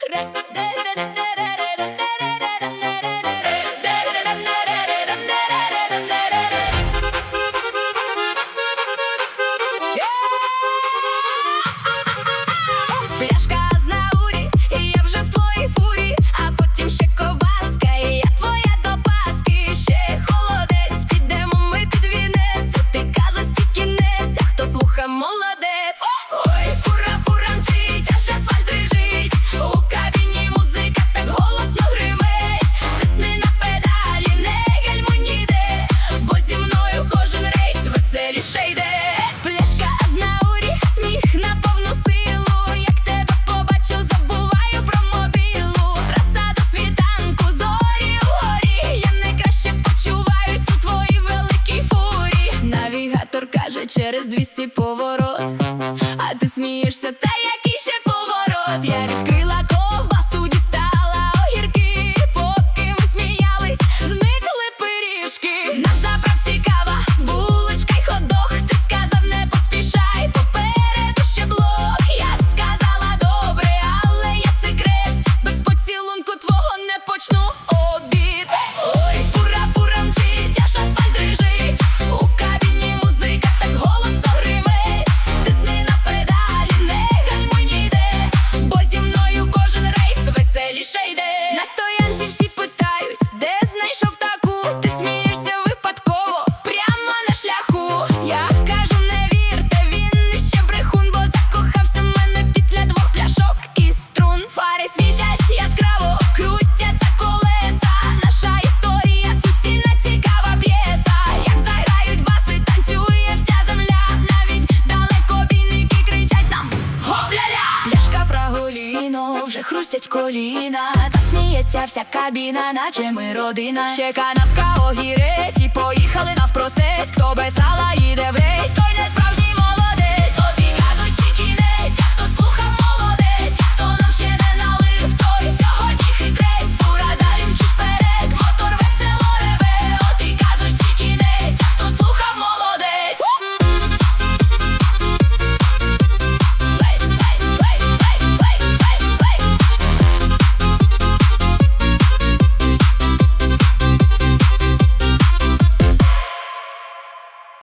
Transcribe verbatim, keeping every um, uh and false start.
Пляшка з наурі, і я вже в твоїй фурі, а потім ще ковбаска, і я твоя до паски. Ще холодець, підемо ми під вінець, ти казості кінець, а хто слуха молодець. Ой, фура, фура мчить, аж асфальт дрижить, у кабіні музика так голосно гримить. Тисни на педалі, не гальмуй ніде, бо зі мною кожен рейс веселіше йде. Пляшка з наурі, сміх на повну силу, як тебе побачу, забуваю про мобілу. Траса до світанку, зорі вгорі, я найкраще почуваюсь у твоїй великій фурі. Навігатор каже, через двісті поворот, а ти смієшся, та який ще поворот. Я відкрила ковбасу, дістала огірки, поки ми сміялись, зникли пиріжки. На заправці кава, булочка й хот-дог, ти сказав не поспішай, попереду ще блок. Я сказала добре, але є секрет, без поцілунку твого не почну обід. Ой, фура, фура мчить, аж асфальт дрижить, у кабіні музика так голосно гримить. Тисни на педалі, не гальмуй ніде, бо зі мною кожен рейс веселіше йде. На стоянці всі питають, де знайшов таку, ти смієшся випадково, прямо на шляху. Я кажу, не вірте, він іще брехун, бо закохався в мене після двох пляшок і струн. Фари світять яскраво, крутяться колеса, наша історія суцільна цікава п'єса. Як заграють баси, танцює вся земля, навіть далекобійники кричать нам гоп-ля-ля. Пляшка Праголіно, вже хрустять коліна, та сміється вся кабіна, наче ми родина. Ще канапка, огірець, і поїхали навпростець, хто без сала їде в рейс.